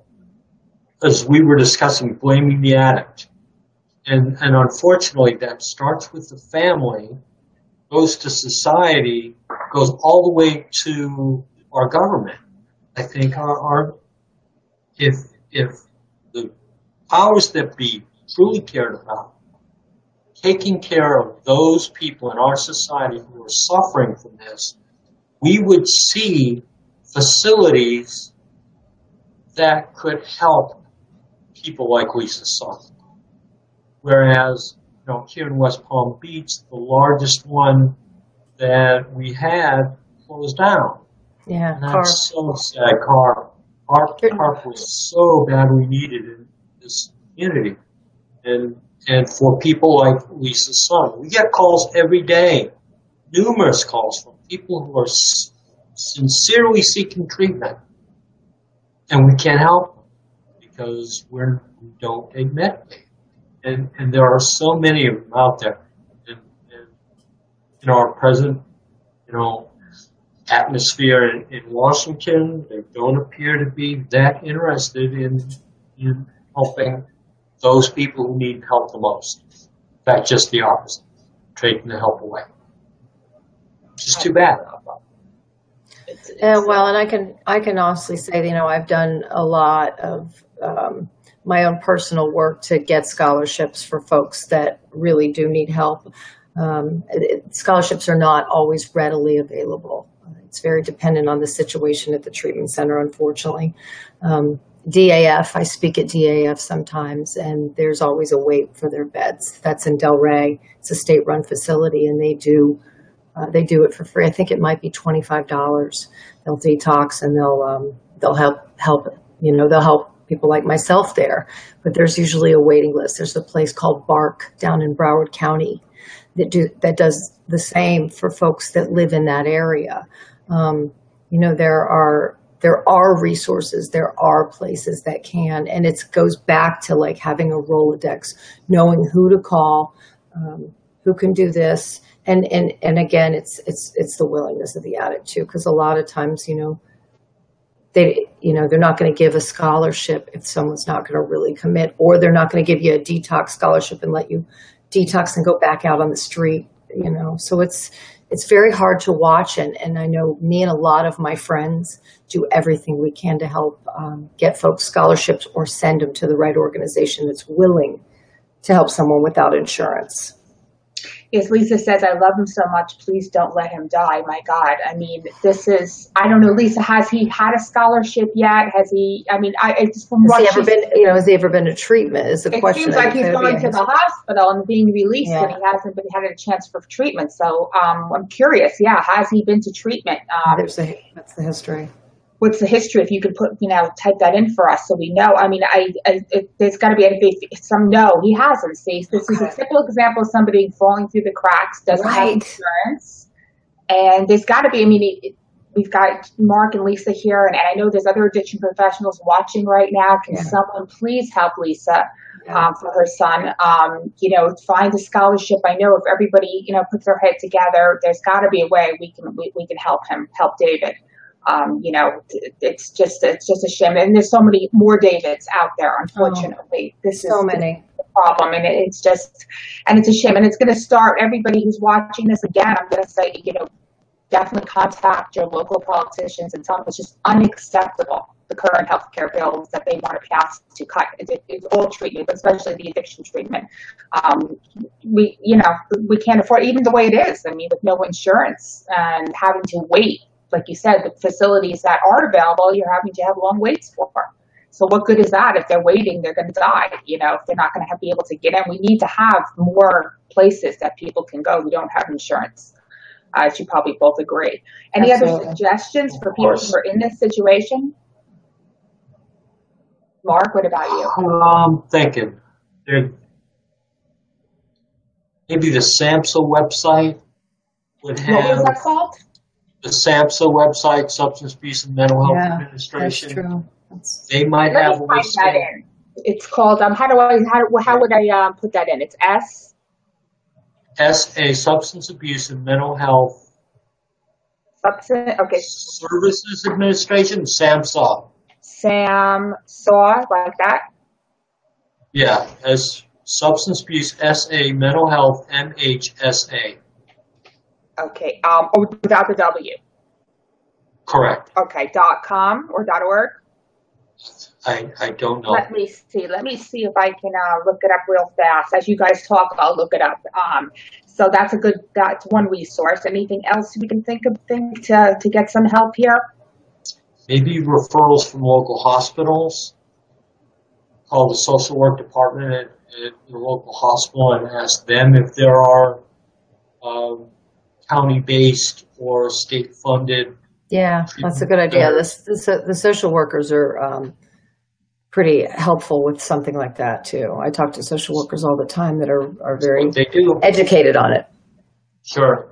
as we were discussing, blaming the addict. And, and unfortunately, that starts with the family, goes to society, goes all the way to our government. I think our, our if, if the powers that be truly cared about taking care of those people in our society who are suffering from this, we would see facilities that could help people like Lisa's son. Whereas, you know, here in West Palm Beach, the largest one that we had closed down. Yeah, and that's so sad. Carp. Carp, Carp was so badly needed in this community. And and for people like Lisa's son, we get calls every day, numerous calls from people who are s- sincerely seeking treatment, and we can't help them because we're, we don't take Medicaid. And, and there are so many of them out there. And, and in our present, you know, atmosphere in, in Washington, they don't appear to be that interested in, in helping those people who need help the most. In fact, just the opposite, taking the help away. Which is too bad. It's, it's, uh, well, and I can I can honestly say, you know, I've done a lot of um, my own personal work to get scholarships for folks that really do need help. Um, it, scholarships are not always readily available. It's very dependent on the situation at the treatment center, unfortunately. Um, D A F, I speak at D A F sometimes, and there's always a wait for their beds. That's in Delray. It's a state-run facility, and they do uh, they do it for free. I think it might be twenty-five dollars. They'll detox, and they'll um, they'll help help you know they'll help people like myself there. But there's usually a waiting list. There's a place called Bark down in Broward County that do that does the same for folks that live in that area. Um, you know, there are there are resources, there are places that can, and it goes back to like having a Rolodex, knowing who to call, um, who can do this, and and and again, it's it's it's the willingness of the addict too, because a lot of times, you know, they you know they're not going to give a scholarship if someone's not going to really commit, or they're not going to give you a detox scholarship and let you detox and go back out on the street, you know. So it's it's very hard to watch, and, and I know me and a lot of my friends do everything we can to help um, get folks scholarships or send them to the right organization that's willing to help someone without insurance. Yes, Lisa says, I love him so much. Please don't let him die. My God. I mean, this is, I don't know, Lisa, has he had a scholarship yet? Has he, I mean, I, I just from Has what he ever she's, been, you know, has he ever been to treatment is the it question. seems like he's It would going be to a- the hospital and being released Yeah. and he hasn't been had a chance for treatment. So um, I'm curious. Yeah. Has he been to treatment? Um, There's a, that's the history. what's the history? If you could put, you know, type that in for us so we know. I mean, I, I it, there's got to be a, some no, he hasn't. See, this is a Okay. typical example of somebody falling through the cracks, doesn't have Right. insurance, and there's got to be. I mean, it, it, we've got Mark and Lisa here, and, and I know there's other addiction professionals watching right now. Can Yeah. someone please help Lisa? Yeah. Um, for her son, um, you know, find a scholarship. I know if everybody, you know, puts their head together, there's got to be a way we can we, we can help him, help David. Um, you know, it's just it's just a shame, and there's so many more Davids out there. Unfortunately, oh, this so is many the problem, and it's just, and it's a shame, and it's going to start. Everybody who's watching this again, I'm going to say, you know, definitely contact your local politicians and tell them it's just unacceptable, the current healthcare bills that they want to pass to cut it, it's all treatment, but especially the addiction treatment. Um, we, you know, we can't afford even the way it is. I mean, with no insurance and having to wait. Like you said, the facilities that are available, you're having to have long waits for. So what good is that if they're waiting, they're going to die, you know, if they're not going to be able to get in. We need to have more places that people can go who don't have insurance. Uh, as you probably both agree. Any Absolutely. other suggestions for Of people course. who are in this situation? Mark, what about you? I'm thinking there, maybe the SAMHSA website would What was have that called? the SAMHSA website, Substance Abuse and Mental Health Yeah, Administration. That's true. That's, They might Let have me a type list. that in. It's called, um, how do I, how, how would I um, put that in? It's S? S A, Substance Abuse and Mental Health Substance, okay, Services Administration, SAMHSA. Sam Saw, like that? Yeah, as Substance Abuse, S A, Mental Health, M H S A. Okay, um, oh, without the W. Correct. Okay, dot com or dot org? I, I don't know. Let me see. Let me see if I can uh, look it up real fast. As you guys talk, I'll look it up. Um, so that's a good. That's one resource. Anything else we can think of? Think to to get some help here. Maybe referrals from local hospitals. Call the social work department at, at your local hospital and ask them if there are um, county-based or state-funded. yeah, that's a good idea. This, this, uh, the social workers are um, pretty helpful with something like that too. I talk to social workers all the time that are, are very What they do. educated on it. Sure.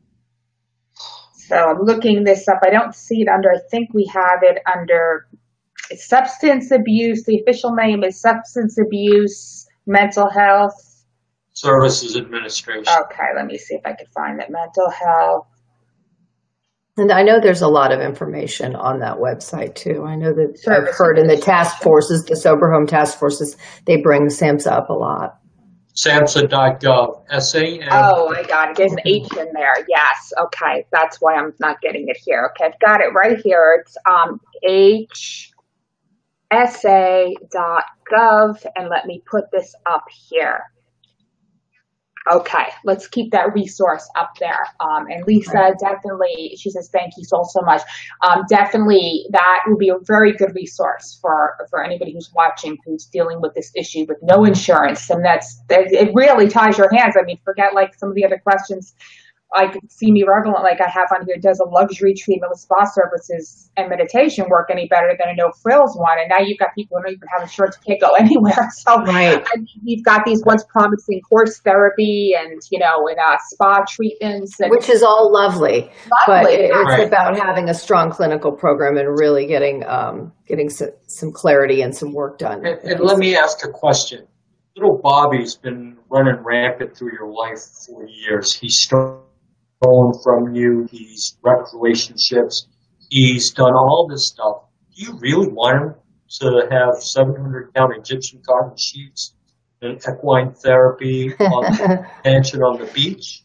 So I'm looking this up. I don't see it under. I think we have it under it's substance abuse. The official name is Substance Abuse Mental Health. Services Administration. Okay, let me see if I can find it. Mental Health. And I know there's a lot of information on that website too. I know that Service I've heard in the task forces, the sober home task forces, they bring SAMHSA up a lot. SAMHSA dot gov. S A M. Oh, I got it. There's an H in there. Yes. Okay. That's why I'm not getting it here. Okay. I've got it right here. It's um, H S A dot gov. And let me put this up here. Okay. Let's keep that resource up there. Um, and Lisa, Right. definitely, she says, thank you so, so much. Um, definitely that will be a very good resource for, for anybody who's watching, who's dealing with this issue with no insurance. And that's, it really ties your hands. I mean, forget like some of the other questions. Like see me regular, like I have on here, does a luxury treatment with spa services and meditation work any better than a no frills one? And now you've got people who don't even have insurance, can't go anywhere. So Right. I mean, you've got these once promising horse therapy and, you know, and uh, spa treatments. And Which is all lovely, but Lovely, it- it's right. about having a strong clinical program and really getting um, getting some, some clarity and some work done. And, and let me ask a question. Little Bobby's been running rampant through your life for years. He's stolen from you. He's wrecked relationships. He's done all this stuff. Do you really want him to have seven hundred count Egyptian cotton sheets an equine therapy on pension on the beach.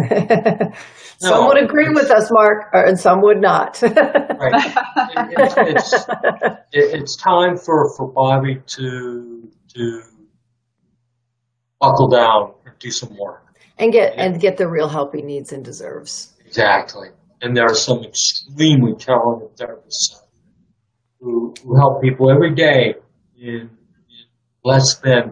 Some No, would agree it's- with us, Mark, or- and some would not. Right. It- It's, it's, it- it's time for, for Bobby to, to buckle down and do some work. and get and get the real help he needs and deserves. Exactly. And there are some extremely talented therapists who, who help people every day in, in less than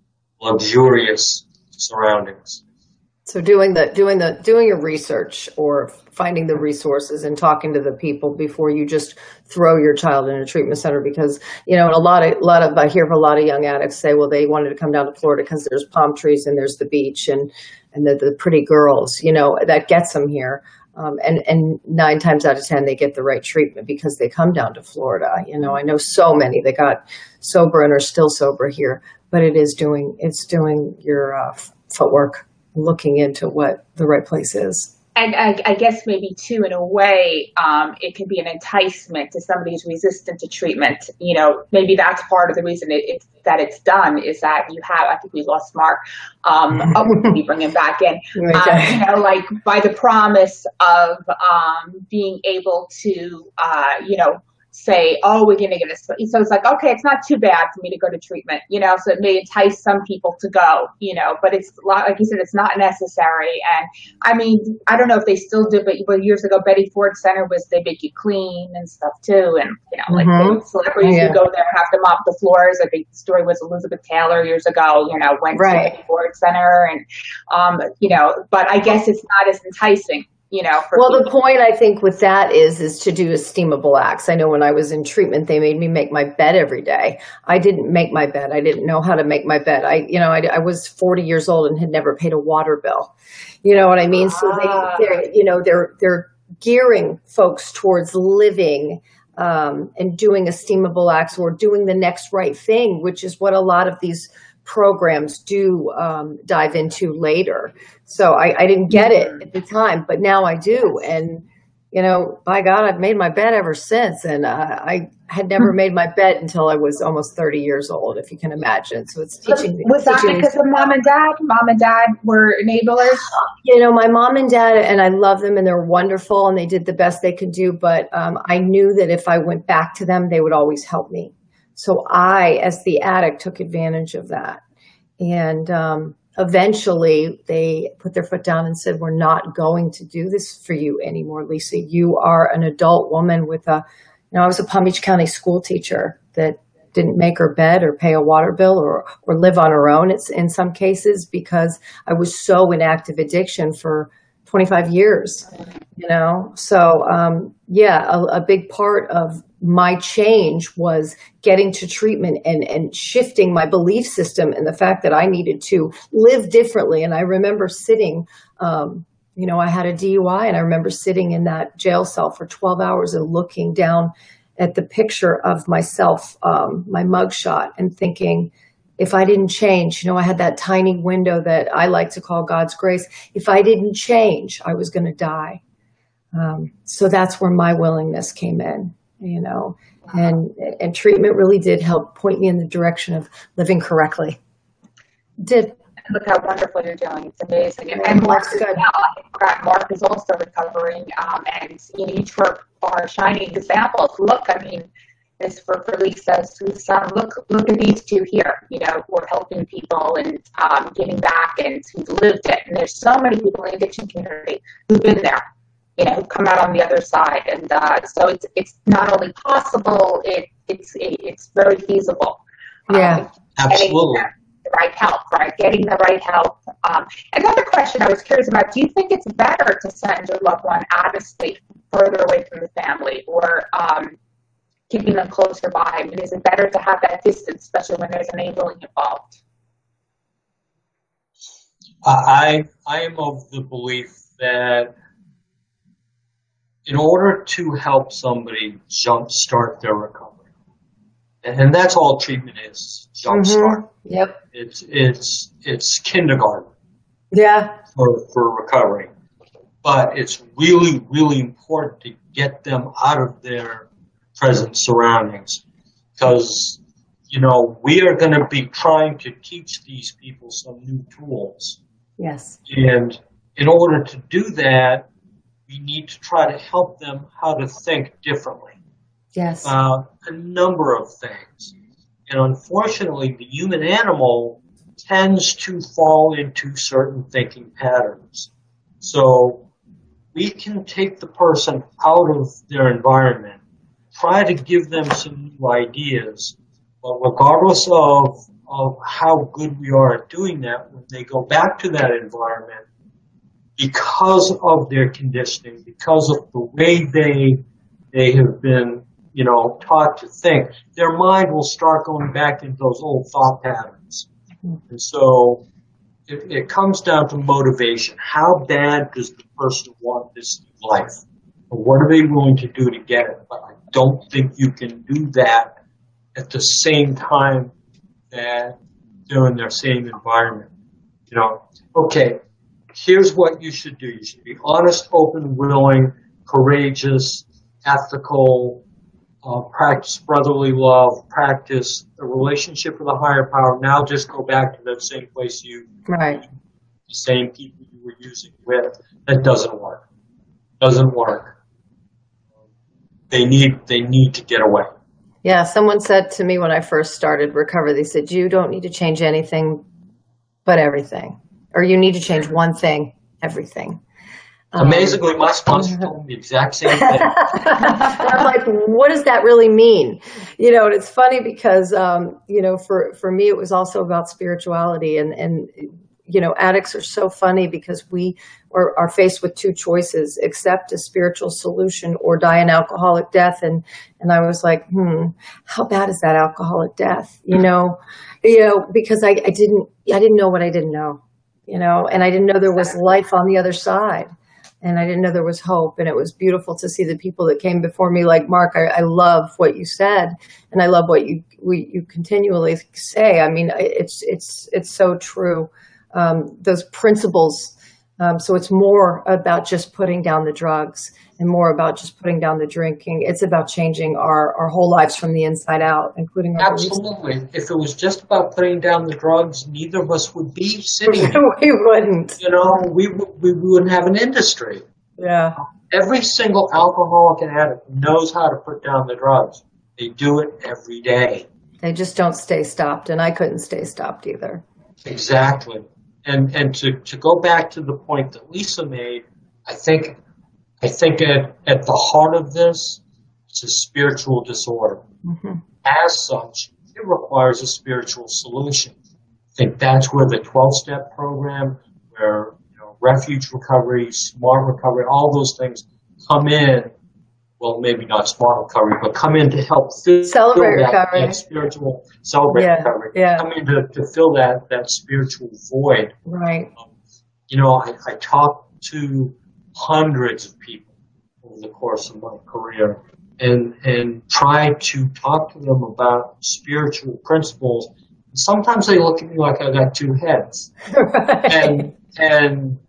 luxurious surroundings. So doing the doing the doing your research or finding the resources and talking to the people before you just throw your child in a treatment center, because you know, and a lot of a lot of I hear a lot of young addicts say, well, they wanted to come down to Florida because there's palm trees and there's the beach and and the, the pretty girls, you know, that gets them here. Um, and and nine times out of ten, they get the right treatment because they come down to Florida. You know, I know so many that got sober and are still sober here, but it is doing it's doing your uh, footwork, looking into what the right place is. And I, I guess maybe too, in a way, um, it can be an enticement to somebody who's resistant to treatment. You know, maybe that's part of the reason it, it's that it's done is that you have. I think we lost Mark. Um, oh, we'll be bringing back in. Okay. Um, you know, like by the promise of um, being able to, uh, you know. say, oh, we're going to get a, so it's like, okay, it's not too bad for me to go to treatment, you know, so it may entice some people to go, you know, but it's like you said, it's not necessary. And I mean, I don't know if they still do, but years ago, Betty Ford Center was, they make you clean and stuff too. And, you know, like Mhm. celebrities Yeah. who go there and have to mop the floors. I think the story was Elizabeth Taylor years ago, you know, went Right. to Betty Ford Center and, um, you know, but I guess it's not as enticing. You know, for Well, people. the point I think with that is, is to do esteemable acts. I know when I was in treatment, they made me make my bed every day. I didn't make my bed. I didn't know how to make my bed. I, you know, I, I was forty years old and had never paid a water bill. You know what I mean? So they, Ah. they're, you know, they're, they're gearing folks towards living, um, and doing esteemable acts or doing the next right thing, which is what a lot of these programs do um, dive into later. So I, I didn't get it at the time, but now I do. And, you know, by God, I've made my bed ever since. And uh, I had never made my bed until I was almost thirty years old, if you can imagine. So it's teaching me. Was that teaching me- because of mom and dad? Mom and dad were enablers? You know, my mom and dad, and I love them and they're wonderful and they did the best they could do. But um, I knew that if I went back to them, they would always help me. So I, as the addict, took advantage of that. And um, eventually they put their foot down and said, we're not going to do this for you anymore, Lisa. You are an adult woman with a, you know, I was a Palm Beach County school teacher that didn't make her bed or pay a water bill or, or live on her own. It's in some cases because I was so in active addiction for twenty-five years, you know? So, um, yeah, a, a big part of my change was getting to treatment and, and shifting my belief system and the fact that I needed to live differently. And I remember sitting, um, you know, I had a D U I and I remember sitting in that jail cell for twelve hours and looking down at the picture of myself, um, my mugshot, and thinking, if I didn't change, you know, I had that tiny window that I like to call God's grace. If I didn't change, I was going to die. Um, so that's where my willingness came in, you know, and, and treatment really did help point me in the direction of living correctly. Did. Look how wonderful you're doing. It's amazing. And, Yeah, and Mark Mark's is good. now, Mark is also recovering. Um, and you know, each are, are shining examples. Look, I mean, this for, for Lisa's son, look, look at these two here. You know, we're helping people and um, giving back and who've lived it. And there's so many people in the addiction community who've been there, you know, who've come out on the other side. And uh, so it's it's not only possible, it it's it, it's very feasible. Yeah, um, Absolutely. The right help, right? Getting the right help. Um, another question I was curious about: do you think it's better to send your loved one out of state, further away from the family, or um, keeping them closer by? I mean, is it better to have that distance, especially when there's enabling involved? I I am of the belief that in order to help somebody jumpstart their recovery, and that's all treatment is, jumpstart. Mm-hmm. Yep. It's it's it's kindergarten Yeah. for for recovery, but it's really really important to get them out of their present surroundings, because you know, we are going to be trying to teach these people some new tools. Yes. And in order to do that, we need to try to help them how to think differently. Yes. About a number of things. And unfortunately, the human animal tends to fall into certain thinking patterns. So we can take the person out of their environment, try to give them some new ideas, but regardless of, of how good we are at doing that, when they go back to that environment, because of their conditioning, because of the way they they have been, you know, taught to think, their mind will start going back into those old thought patterns. And so it, it comes down to motivation. How bad does the person want this life? Or what are they willing to do to get it? But I don't think you can do that at the same time that they're in their same environment. You know, okay, here's what you should do. You should be honest, open, willing, courageous, ethical, uh, practice brotherly love, practice a relationship with a higher power. Now just go back to that same place you, right. the same people you were using with. That doesn't work. Doesn't work. They need, they need to get away. Yeah, someone said to me when I first started recovery, they said, you don't need to change anything but everything. Or you need to change one thing, everything. Amazingly, um, my sponsor told me the exact same thing. I'm like, what does that really mean? You know, and it's funny because, um, you know, for, for me, it was also about spirituality. And, and, you know, addicts are so funny because we are, are faced with two choices: accept a spiritual solution or die an alcoholic death. And, and I was like, hmm, how bad is that alcoholic death? You know, you know, because I, I didn't, I didn't know what I didn't know, you know, and I didn't know there was life on the other side. And I didn't know there was hope. And it was beautiful to see the people that came before me. Like, Mark, I, I love what you said. And I love what you, we, you continually say. I mean, it's, it's, it's so true. Um, those principles. Um, so it's more about just putting down the drugs and more about just putting down the drinking. It's about changing our, our whole lives from the inside out, including our Absolutely. Beliefs. If it was just about putting down the drugs, neither of us would be sitting here. We wouldn't. You know, we, we wouldn't have an industry. Yeah. Every single alcoholic and addict knows how to put down the drugs. They do it every day. They just don't stay stopped, and I couldn't stay stopped either. Exactly. And and to, to go back to the point that Lisa made, I think I think at, at the heart of this, it's a spiritual disorder. Mm-hmm. As such, it requires a spiritual solution. I think that's where the twelve-step program, where you know, refuge recovery, smart recovery, all those things come in. Well, maybe not smart recovery, but come in to help fill celebrate that, recovery. that spiritual celebrate yeah, recovery. Yeah. Come in to, to fill that that spiritual void. Right. Um, you know, I, I talked to hundreds of people over the course of my career, and and try to talk to them about spiritual principles. Sometimes they look at me like I got two heads, right. and and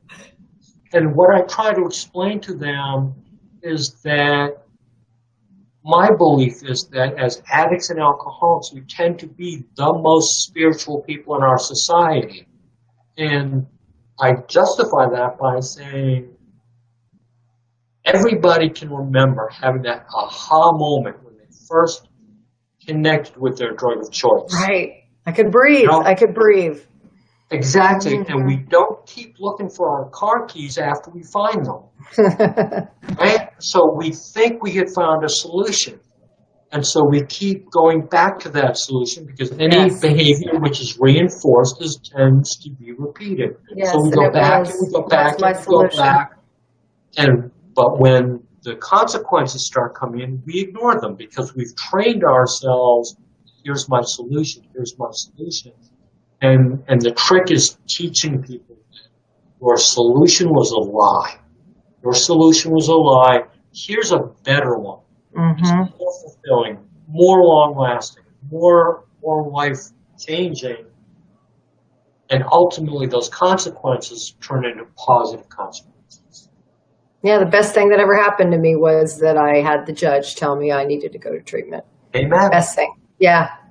and what I try to explain to them is that my belief is that as addicts and alcoholics, we tend to be the most spiritual people in our society. And I justify that by saying everybody can remember having that aha moment when they first connected with their drug of choice. Right. I could breathe. You know, I could breathe. Exactly. Mm-hmm. And we don't keep looking for our car keys after we find them. Right? So we think we had found a solution. And so we keep going back to that solution because any yes. behavior which is reinforced is, tends to be repeated. Yes, so we go back was, and we go back and we solution. go back. And but when the consequences start coming in, we ignore them because we've trained ourselves, here's my solution, here's my solution. And and the trick is teaching people that your solution was a lie. Your solution was a lie. Here's a better one. Mm-hmm. It's more fulfilling, more long-lasting, more more life-changing, and ultimately those consequences turn into positive consequences. Yeah, the best thing that ever happened to me was that I had the judge tell me I needed to go to treatment. Amen. Best thing. Yeah.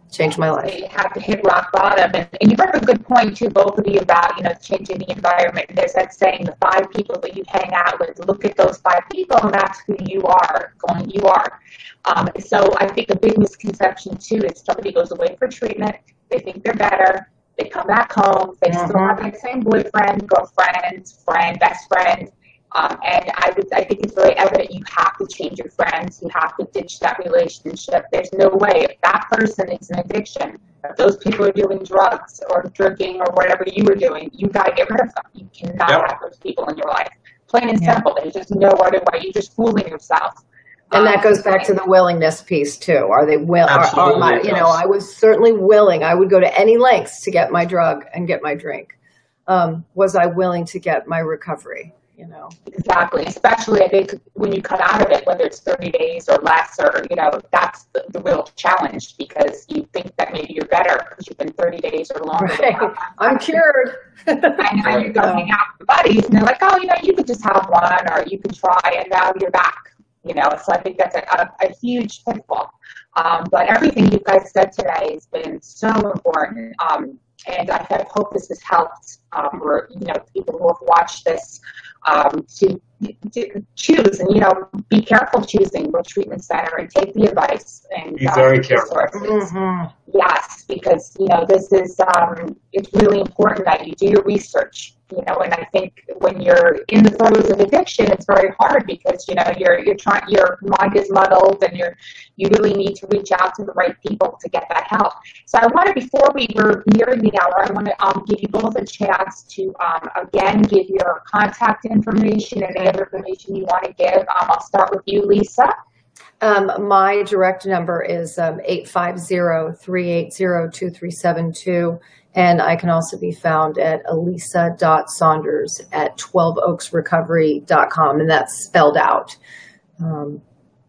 changed my life. You have to hit rock bottom. And, and you bring up a good point, too, both of you, about, you know, changing the environment. There's that saying, the five people that you hang out with, look at those five people, and that's who you are, going, you are. Um, so I think a big misconception, too, is somebody goes away for treatment, they think they're better, they come back home, they mm-hmm. still have that same boyfriend, girlfriend, friend, best friend. Um, and I, would, I think it's very evident you have to change your friends. You have to ditch that relationship. There's no way. If that person is an addiction, if those people are doing drugs or drinking or whatever you were doing, you got to get rid of them. You cannot yep. have those people in your life. Plain and yeah. simple. There's just no other way. You're just fooling yourself. And that goes back to the willingness piece, too. Are they will? Are, are my, you know, I was certainly willing. I would go to any lengths to get my drug and get my drink. Um, was I willing to get my recovery? You know, exactly. Especially I think when you come out of it, whether it's thirty days or less, or you know, that's the, the real challenge, because you think that maybe you're better because you've been thirty days or longer. Right. I'm cured. I know you go hang out with buddies, and they're like, oh, you know, you could just have one, or you can try, and now you're back. You know, so I think that's a, a, a huge pitfall. Um, but everything you guys said today has been so important, um, and I hope this has helped. Um, or, you know, people who have watched this. Um, to, to choose and, you know, be careful choosing which treatment center and take the advice. And be very careful. Mm-hmm. Yes, because, you know, this is, um, it's really important that you do your research, you know, and I think when you're in the throes of addiction, it's very hard because, you know, you're, you're trying, your mind is muddled and you're, you really need to reach out to the right people to get that help. So I want to, before we were nearing the hour, I want to um, give you both a chance to, um, again, give your contact information and any other information you want to give. Um, I'll start with you, Lisa. Um, my direct number is um, eight five zero, three eight zero, two three seven two, and I can also be found at elisa dot saunders at twelve oaks recovery dot com, and that's spelled out. Um,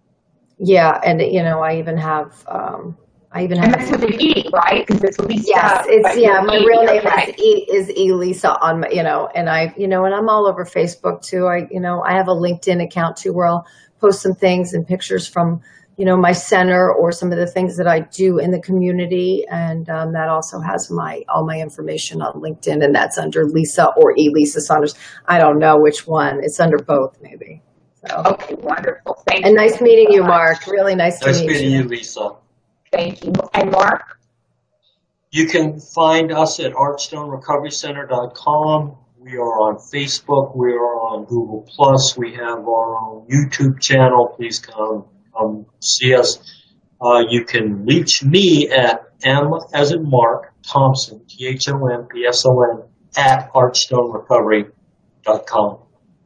yeah, and, you know, I even have... Um, I even have. And that's with an E, right? Because it's Lisa. Yes, it's yeah. My e, real name right. is E is Elisa on my, you know, and I, you know, and I'm all over Facebook too. I, you know, I have a LinkedIn account too where I'll post some things and pictures from, you know, my center or some of the things that I do in the community, and um, that also has my all my information on LinkedIn, and that's under Lisa or Elisa Saunders. I don't know which one. It's under both, maybe. So. Okay, wonderful. Thank and you. nice meeting you, Mark. Really nice, nice to meet you. Nice meeting you, Lisa. Thank you. And Mark? You can find us at archstone recovery center dot com. We are on Facebook. We are on Google Plus. We have our own YouTube channel. Please come, come see us. Uh, you can reach me at M as in Mark Thompson, T H O M P S O N, at archstone recovery dot com.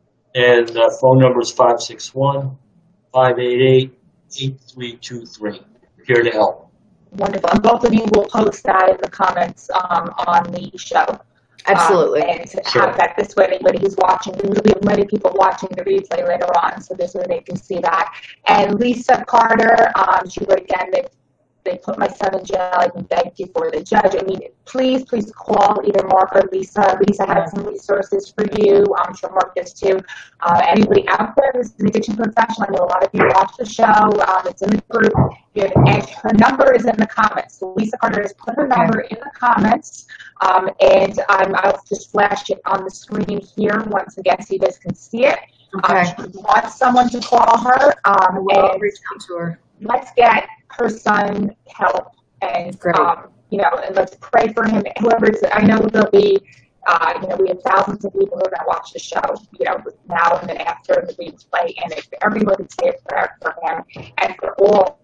And the uh, phone number is five six one, five eight eight, eight three two three. Here to help. Wonderful. And both of you will post that in the comments um, on the show. Absolutely. Um, and to sure. have that this way, anybody who's watching, there will be many people watching the replay later on, so this way they can see that. And Lisa Carter, um, she wrote again that they put my son in jail. I can beg you for the judge. I mean, please, please call either Mark or Lisa. Lisa has some resources for you. I'm sure Mark does too. Uh, anybody out there who's an addiction professional, I know a lot of you watch the show. Um, it's in the group. And her number is in the comments. So Lisa Carter has put her number in the comments. Um, and um, I'll just flash it on the screen here once again so you guys can see it. Okay. Um, she wants someone to call her. Um, well, and reach out to her. Let's get her son help, and um, you know, and let's pray for him. Whoever's, I know there'll be, uh, you know, we have thousands of people who are going to watch the show, you know, now and then after the replay, and if everyone could say a prayer for him and for all.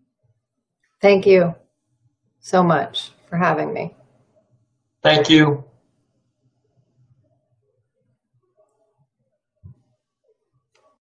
Thank you so much for having me. Thank you.